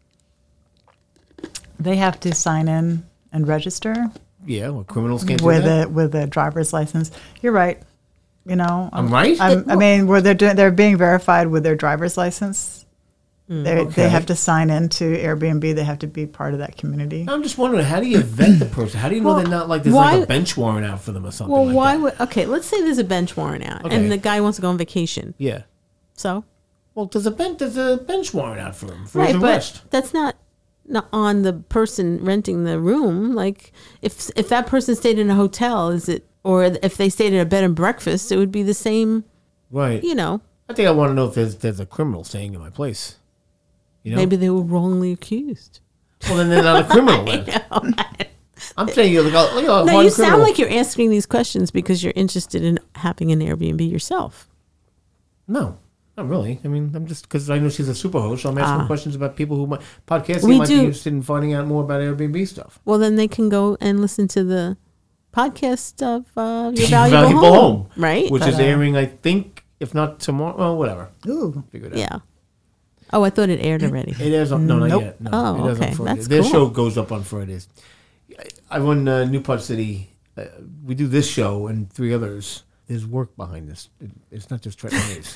They have to sign in and register Yeah, well, criminals can't do with that. a driver's license. You're right. You know, I'm right? I mean, where they're being verified with their driver's license. They have to sign into Airbnb. They have to be part of that community. I'm just wondering, how do you vet the person? How do you know they're not like there's like a bench warrant out for them or something? Well, like why that? would? Okay, let's say there's a bench warrant out, Okay. and the guy wants to go on vacation. Yeah. So, Well, there's a bench warrant out for him for right, his but arrest. that's not on the person renting the room. Like, if that person stayed in a hotel, is it? Or if they stayed in a bed and breakfast, it would be the same. Right. You know, I think I want to know if there's a criminal staying in my place. You know? maybe they were wrongly accused. Well, then they're not a criminal then. I'm saying you're like a No, one you sound criminal. like you're asking these questions because you're interested in having an Airbnb yourself. No, not really. I mean, I'm just because I know she's a super host, so I'm asking questions about people who might podcasting We might be do. interested in finding out more about Airbnb stuff. Well, then they can go and listen to the podcast of Your Valuable Valuable Home, Home, right? Which is airing, I think, if not tomorrow. Well, whatever. Ooh, Figure it out. Yeah. Oh, I thought it aired already. It is on, no, not Nope. yet. No, Oh, it is okay. on Friday. That's Their cool. show goes up on Fridays. I run New Pod City. We do this show and 3 others. There's work behind this. It's not just Trenton Hayes.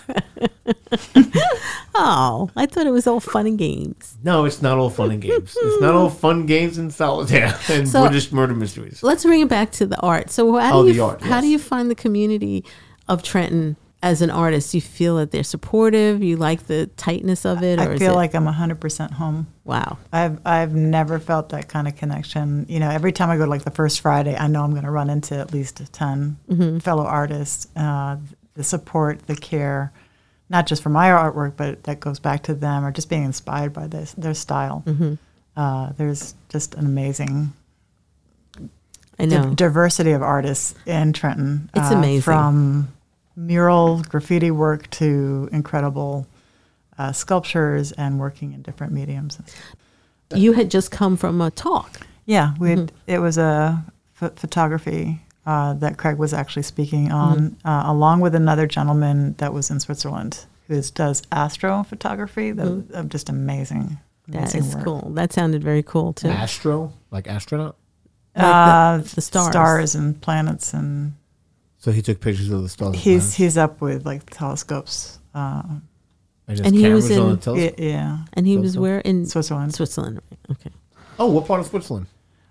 Oh, I thought it was all fun and games. No, it's not all fun and games. It's not all fun games and solitaire and So- British murder mysteries. Let's bring it back to the art. So how Oh, do the you art, how do yes. you find the community of Trenton as an artist? You feel that they're supportive? You like the tightness of it? Or I is feel it, like I'm 100% home. wow. I've never felt that kind of connection. You know, every time I go to like the first Friday, I know I'm going to run into at least 10 fellow artists. The support, the care, not just for my artwork, but that goes back to them or just being inspired by their style. There's just an amazing I know. diversity of artists in Trenton. It's amazing. From mural graffiti work to incredible sculptures and working in different mediums. You had just come from a talk. Yeah, it was a photography that Craig was actually speaking on, along with another gentleman that was in Switzerland who does astrophotography. That was just amazing. That amazing is work. cool. That sounded very cool too. Astro? Like astronaut? Like the stars. Stars and planets, and So he took pictures of the stars. he's up with like telescopes. And And he was cameras on in- the telescope? Yeah, And he was where in Switzerland. Switzerland. Right. Okay. Oh, what part of Switzerland?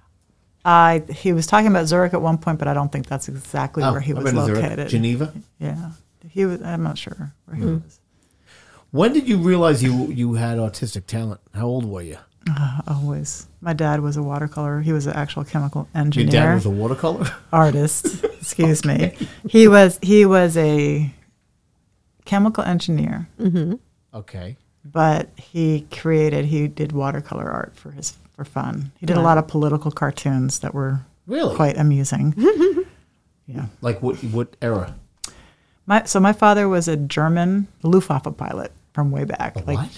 He was talking about Zurich at one point, but I don't think that's exactly where he I've was been to Zurich. located. Geneva? Yeah, he was. I'm not sure where he was. When did you realize you had autistic talent? How old were you? Always. My dad was a watercolor. He was an actual chemical Your engineer. dad was a watercolor? artist. Excuse me. He was a chemical engineer, Okay. but he did watercolor art for fun. He did a lot of political cartoons that were Really? quite amusing. Yeah. Like what era? My father was a German Luftwaffe pilot from way back. What?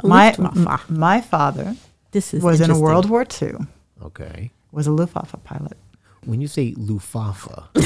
My father This is was in interesting. World War II. Okay. Was a Luftwaffe pilot. When you say Luftwaffe,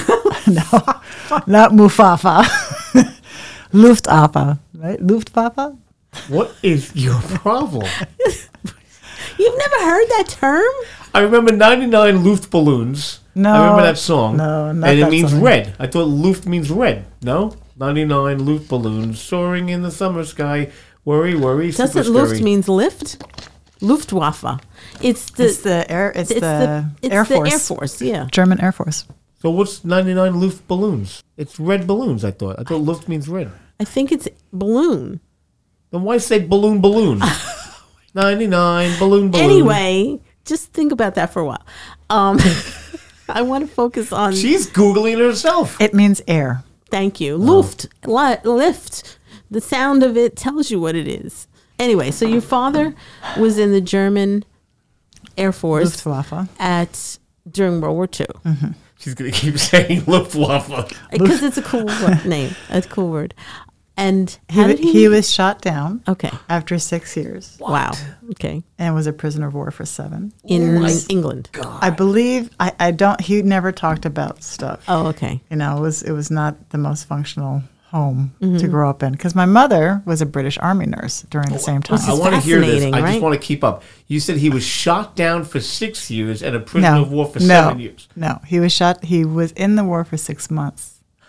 Not Mufafa. Luftwaffe, right? Luftwaffe? what is your problem? You've never heard that term? I remember 99 Luft balloons. No. I remember that song. No, not And it that means song. red. I thought Luft means red. No? 99 Luft balloons soaring in the summer sky. Worry, worry, super Doesn't Luft scurry. means lift? Luftwaffe. It's the It's the Air Force. Air Force, yeah. German Air Force. So what's 99 Luft balloons? It's red balloons, I thought. I thought Luft means red. I think it's balloon. Then why say balloon balloon? 99 balloon balloon. Anyway, just think about that for a while. I want to focus on. She's Googling herself. It means air. Thank you. Luft, lift. The sound of it tells you what it is. Anyway, so your father was in the German Air Force Luftwaffe. during World War II. She's going to keep saying Luftwaffe. Because it's a cool name. It's a cool word. And He was shot down Okay. after 6 years Wow. Okay. and was a prisoner of war for 7. In England. I believe I don't. He never talked about stuff. Oh, okay. You know, it was not the most functional home to grow up in because my mother was a British Army nurse during the same time. I want to hear this. fascinating, I right? just want to keep up. You said he was shot down for 6 years and a prisoner of war for 7 years. No, he was shot. He was in the war for 6 months.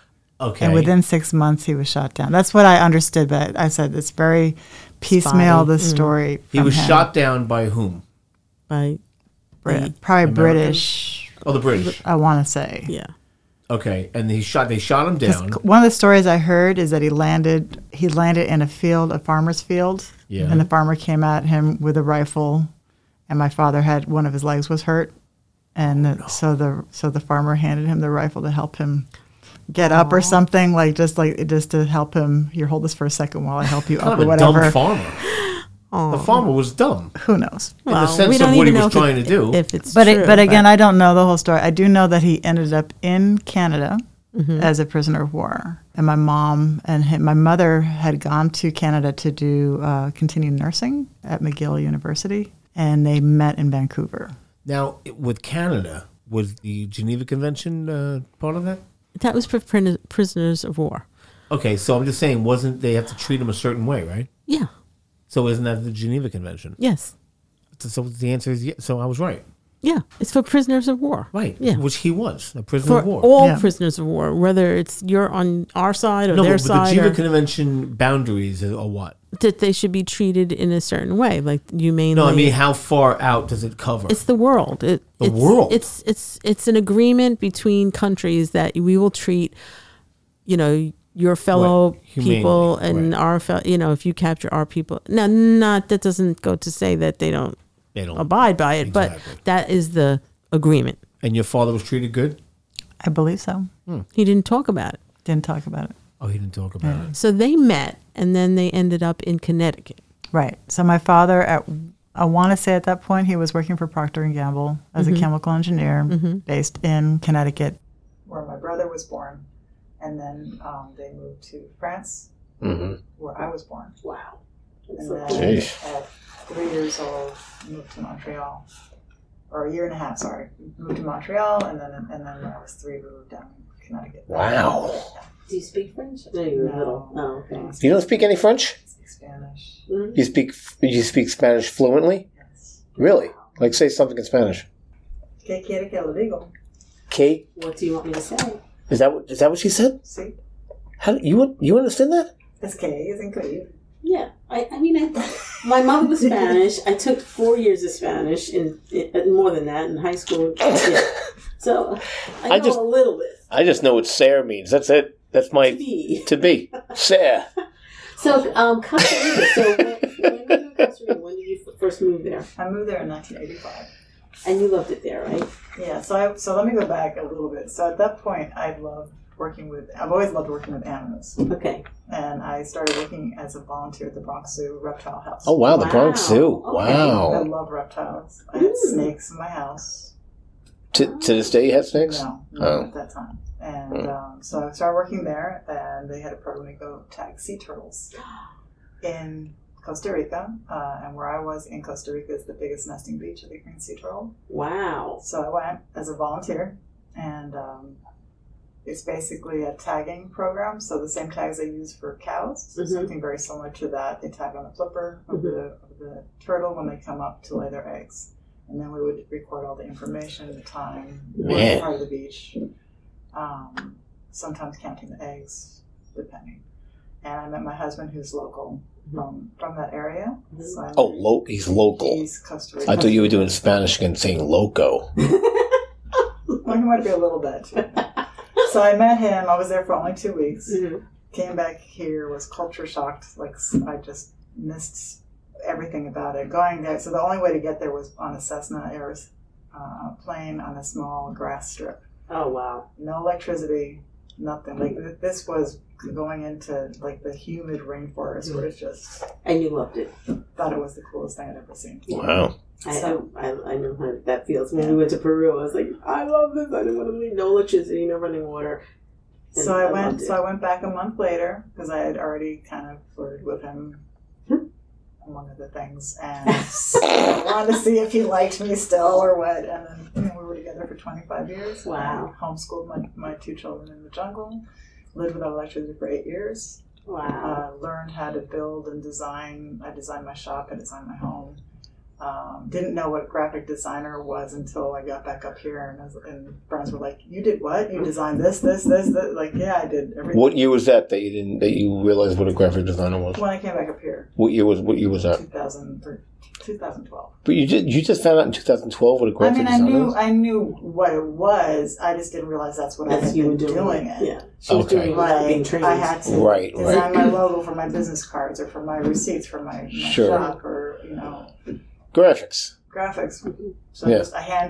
Okay. And within 6 months, he was shot down. That's what I understood, but I said it's very piecemeal, the story. He was shot down by whom? By probably British. Oh, the British. I want to say. yeah. Okay, and they shot him down. One of the stories I heard is that he landed in a farmer's field. Yeah. And the farmer came at him with a rifle, and my father had one of his legs was hurt, and so the farmer handed him the rifle to help him get up or something, just to help him. Here, hold this for a second while I help you up or whatever. Dumb farmer. The farmer was dumb. Who knows? In the sense of what he was trying to do. If it's But true, but again, I don't know the whole story. I do know that he ended up in Canada as a prisoner of war. And my mom and my mother had gone to Canada to do continued nursing at McGill University, and they met in Vancouver. Now, with Canada, was the Geneva Convention part of that? that was for prisoners of war. Okay, so I'm just saying, wasn't they have to treat them a certain way, right? Yeah. So isn't that the Geneva Convention? Yes. So the answer is yes. So I was right. Yeah, it's for prisoners of war. Right. Yeah. Which he was, a prisoner For of war. all Yeah. prisoners of war, whether it's you're on our side or No, their but the side, Geneva or Convention boundaries are what? that they should be treated in a certain way. Like you mainly. No, I mean, how far out does it cover? It's the world. The world? It's an agreement between countries that we will treat, your fellow Right. Humanely, people and right. our if you capture our people. Now, not that doesn't go to say that they don't abide by it, Exactly. but that is the agreement. And your father was treated good? I believe so. He didn't talk about it. Didn't talk about it. Oh, he didn't talk about it. So they met, and then they ended up in Connecticut. Right. So my father, I want to say at that point, he was working for Procter & Gamble as a chemical engineer based in Connecticut, where my brother was born. And then they moved to France, where I was born. Wow. And then at 3 years old, moved to Montreal. Or a year and a half, sorry. Moved to Montreal, and then when I was 3, we moved down to Connecticut. Wow. Do you speak French? No, you were little. Oh, okay. You don't speak any French? I speak Spanish. You speak Spanish fluently? Yes. Really? Like say something in Spanish. ¿Qué quiere que le digo? Kate, What do you want me to say? is that what she said? Sí. How you understand that? Es que es increíble. Yeah, my mother was Spanish. I took 4 years of Spanish, in more than that in high school. Yeah. So I know a little bit. I just know what Sarah means. That's it. That's my to be. Sarah. So Costa Rica. So when you moved to Costa Rica, when did you first move there? I moved there in 1985. And you loved it there, right? Yeah, so let me go back a little bit. So at that point, I've always loved working with animals. Okay. And I started working as a volunteer at the Bronx Zoo Reptile House. Oh wow, the Bronx Zoo. Okay. I Wow. love reptiles. I had snakes in my house. To this day, you have snakes? No, at that time. And so I started working there, and they had a program to go tag sea turtles in Costa Rica. And where I was in Costa Rica is the biggest nesting beach of the green sea turtle. Wow. So I went as a volunteer, and it's basically a tagging program. So the same tags they use for cows, something very similar to that. They tag on the flipper of the turtle when they come up to lay their eggs. And then we would record all the information, the time, what part of the beach, sometimes counting the eggs, depending. And I met my husband, who's local from that area. So he's local. He's Costa Rica. I thought you were doing Spanish again, saying loco. Well, he might be a little bit. So I met him. I was there for only 2 weeks. Came back here, was culture shocked. Like I just missed everything about it. Going there, so the only way to get there was on a Cessna plane on a small grass strip. Oh wow! No electricity, nothing. Like this was going into like the humid rainforest where it's just. And you loved it. Thought it was the coolest thing I'd ever seen. Wow. I know how that feels. When we went to Peru, I was like, I love this. I didn't want to leave. No electricity, no running water. And So I went back a month later because I had already kind of flirted with him, among other things, and I wanted to see if he liked me still or what. And then we were together for 25 years. Wow. I homeschooled my 2 children in the jungle. Lived without electricity for 8 years. Wow. Learned how to build and design. I designed my shop. I designed my home. Didn't know what graphic designer was until I got back up here, and friends were like, "You did what? You designed this?" Like, yeah, I did everything. What year was that you realized what a graphic designer was? When I came back up here. What year was that? 2012. But you just found out in 2012 what a graphic designer was? I knew what it was. I just didn't realize that's what I had been doing it. Yeah. She was doing being trained. I had to design my logo for my business cards or for my receipts for my shop or, graphics. So I hand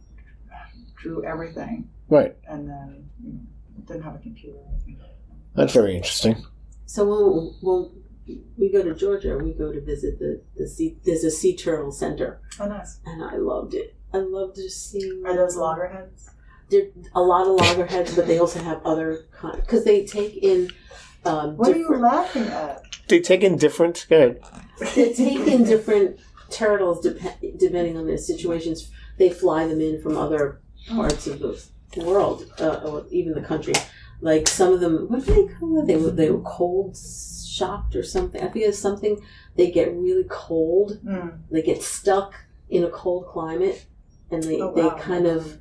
drew everything. Right. And then didn't have a computer. That's very interesting. So when we go to Georgia, we go to visit there's a sea turtle center. Oh, nice. And I loved it. I loved just seeing. Are those loggerheads? There are a lot of loggerheads, but they also have other kinds. Because they take in. What are you laughing at? They take in different. Go ahead. They take in different turtles depending on their situations. They fly them in from other parts of the world, or even the country. Like some of them, what do they call it? They were cold shocked or something. I think it's something. They get really cold. They get stuck in a cold climate, and they kind of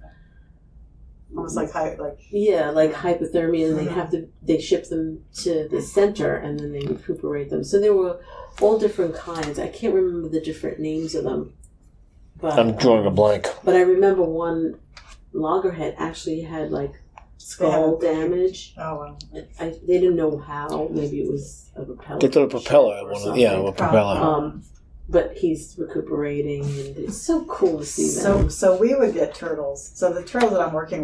almost like hypothermia, and they ship them to the center, and then they recuperate them. So there were all different kinds. I can't remember the different names of them. But I'm drawing a blank. But I remember one loggerhead actually had skull damage. Oh, wow. They didn't know how. Maybe it was a propeller. They thought a propeller. A propeller. But he's recuperating, and it's so cool to see them. So we would get turtles. So the turtles that I'm worked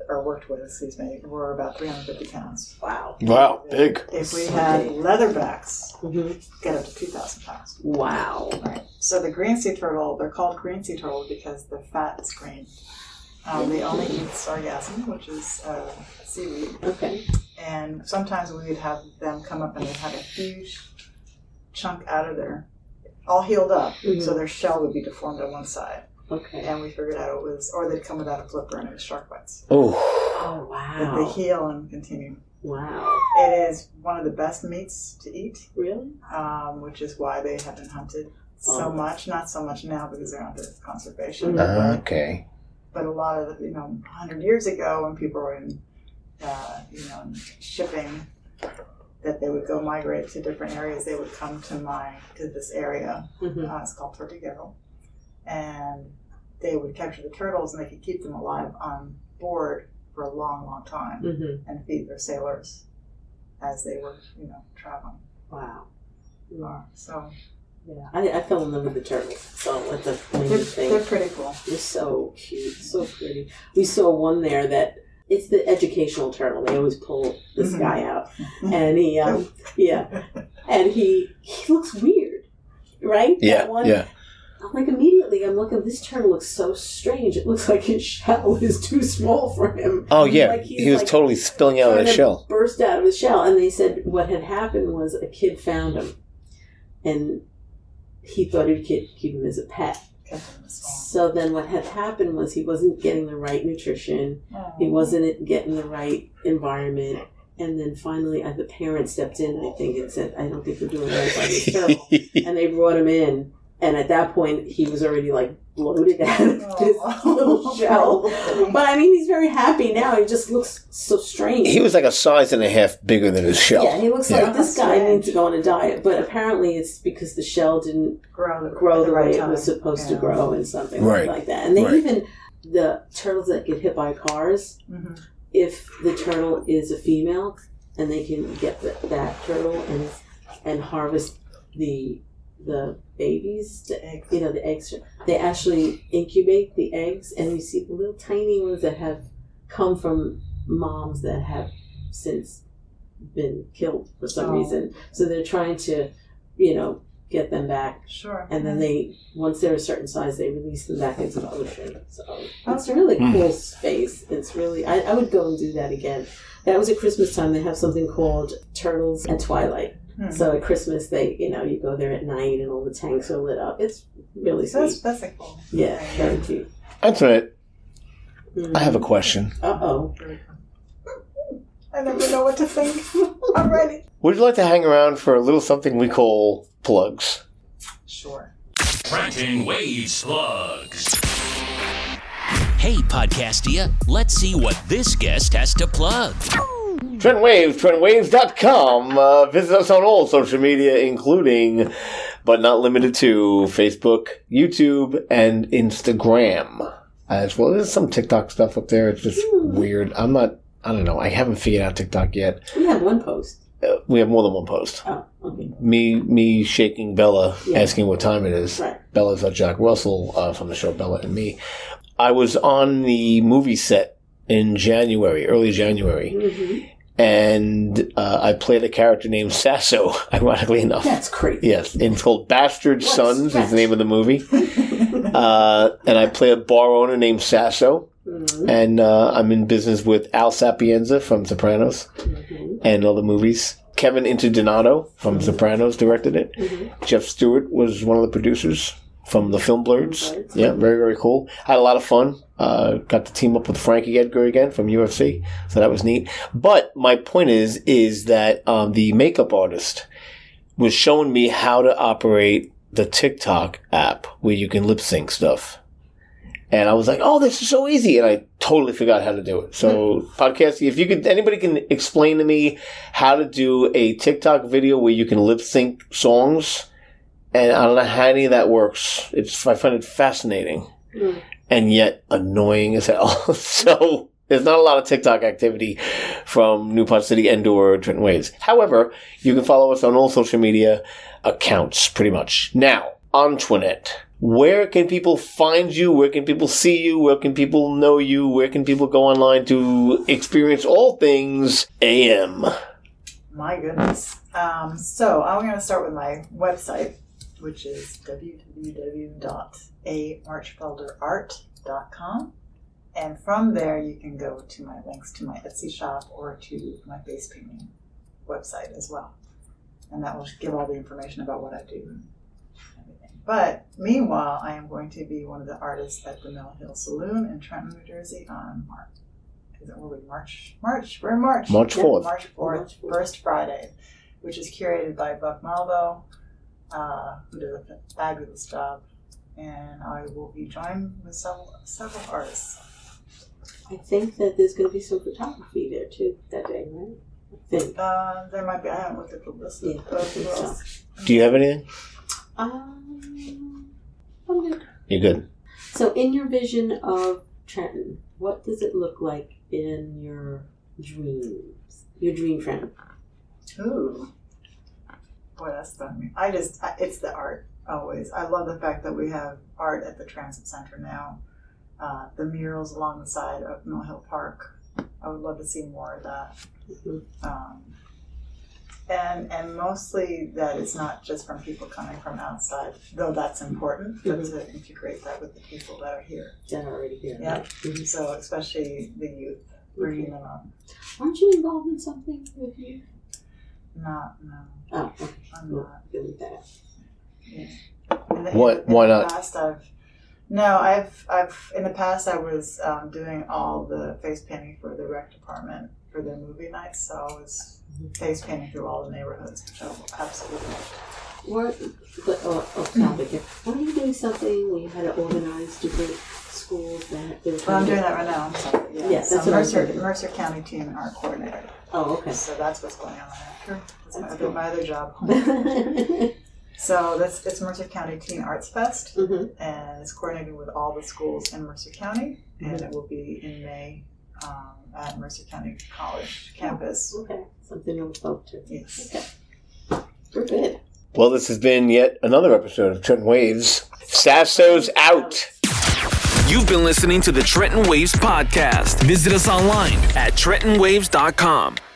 with, were about 350 pounds. Wow. Wow, big. If we had leatherbacks, get up to 2,000 pounds. Wow. Right. So the green sea turtle, they're called green sea turtles because the fat is green. They only eat sargassum, which is seaweed. Okay. And sometimes we would have them come up and they'd have a huge chunk out of there, all healed up, so their shell would be deformed on one side. Okay. And we figured out it was, or they'd come without a flipper and it was shark bites. Oh, wow. But they heal and continue. Wow. It is one of the best meats to eat. Really? Which is why they have been hunted so much. Not so much now because they're under conservation. Okay. But a lot of, 100 years ago when people were in, shipping, that they would go migrate to different areas, they would come to this area. It's called Tortuguero. And they would capture the turtles and they could keep them alive on board for a long, long time and feed their sailors as they were, traveling. Wow. So... Yeah, I fell in love with the turtles. So that's a main thing. They're pretty cool. They're so cute, so pretty. We saw one there that it's the educational turtle. They always pull this guy out, and he, and he looks weird, right? Yeah, that one, yeah. I'm immediately, I'm looking. This turtle looks so strange. It looks like his shell is too small for him. Oh yeah, he was totally spilling out of his shell. Burst out of his shell, and they said what had happened was a kid found him, and he thought he'd keep him as a pet. So then what had happened was he wasn't getting the right nutrition. He wasn't getting the right environment. And then finally the parents stepped in, I think, and said, I don't think we're doing right by this turtle. And they brought him in. And at that point, he was already bloated out of his little shell. But he's very happy now. He just looks so strange. He was a size and a half bigger than his shell. Yeah, he looks like this guy needs to go on a diet. But apparently it's because the shell didn't grow the way it was supposed to grow and something like that. And they even, the turtles that get hit by cars, if the turtle is a female, and they can get that turtle and harvest the babies, the eggs, they actually incubate the eggs, and you see the little tiny ones that have come from moms that have since been killed for some reason. So they're trying to, get them back. Sure. And then once they're a certain size, they release them back into the ocean. So it's a really cool space. It's really, I would go and do that again. That was at Christmas time. They have something called Turtles at Twilight. So at Christmas, you go there at night and all the tanks are lit up. It's really sweet. That's cool. Yeah, very cute. Antoinette, I have a question. Uh-oh. I never know what to think. I'm ready. Would you like to hang around for a little something we call plugs? Sure. Trenton Waves Plugs. Hey, Podcastia, let's see what this guest has to plug. Trenton Waves, TrentonWaves.com. Visit us on all social media, including, but not limited to, Facebook, YouTube, and Instagram. As well, there's some TikTok stuff up there. It's just weird. I don't know. I haven't figured out TikTok yet. We have one post. We have more than one post. Oh, okay. Me shaking Bella, asking what time it is. Right. Bella's Jack Russell from the show Bella and Me. I was on the movie set in January, early January, and I played a character named Sasso, ironically enough. That's crazy. Yes, and it's called Bastard Sons is the name of the movie. And I play a bar owner named Sasso. And I'm in business with Al Sapienza from Sopranos and other movies. Kevin Interdonato from Sopranos directed it. Jeff Stewart was one of the producers from the Film Blurs. Yeah, very, very cool. Had a lot of fun. Got to team up with Frankie Edgar again from UFC, so that was neat. But my point is that the makeup artist was showing me how to operate the TikTok app where you can lip sync stuff. And I was like, oh, this is so easy. And I totally forgot how to do it. So, podcast, if you could, anybody can explain to me how to do a TikTok video where you can lip sync songs. And I don't know how any of that works. I find it fascinating and yet annoying as hell. So, there's not a lot of TikTok activity from New Pod City and or Trenton Waves. However, you can follow us on all social media accounts, pretty much. Now, on Twinet. Where can people find you? Where can people see you? Where can people know you? Where can people go online to experience all things AM? My goodness. So I'm going to start with my website, which is www.amarchfelderart.com. And from there, you can go to my links to my Etsy shop or to my face painting website as well. And that will give all the information about what I do. But meanwhile, I am going to be one of the artists at the Mill Hill Saloon in Trenton, New Jersey on March 4th. March 4th. March 4th, First Friday, which is curated by Buck Malvo, who did a fabulous job. And I will be joined with several artists. I think that there's going to be some photography there too that day, right? I think. There might be. I haven't looked at the list. Yeah, I think so. Do you have anything? I'm good. You're good. So, in your vision of Trenton, what does it look like in your dreams? Your dream Trenton? Ooh. Boy, that's fun. It's the art, always. I love the fact that we have art at the Transit Center now. The murals along the side of Mill Hill Park. I would love to see more of that. And mostly that it's not just from people coming from outside, though that's important, but to integrate that with the people that are here. That are already here. Yeah. Right? So especially the youth, bringing them on. Aren't you involved in something with youth? No. Oh, okay. I'm not. Really bad. Yeah. Why not? In the past I was doing all the face painting for the rec department for the movie nights, so I was face painting through all the neighborhoods, which I absolutely loved. Topic here. Were you doing something where you had to organize different schools that they were I'm doing that right now. I'm sorry. Yeah. Yes, that's Mercer County Team and Art Coordinator. Oh, okay. So that's what's going on there. That's my other job. So it's Mercer County Teen Arts Fest, and it's coordinated with all the schools in Mercer County, and it will be in May at Mercer County College campus. Okay, something to look forward to. Yes. Okay. We're good. Well, this has been yet another episode of Trenton Waves. Sasso's out. You've been listening to the Trenton Waves podcast. Visit us online at TrentonWaves.com.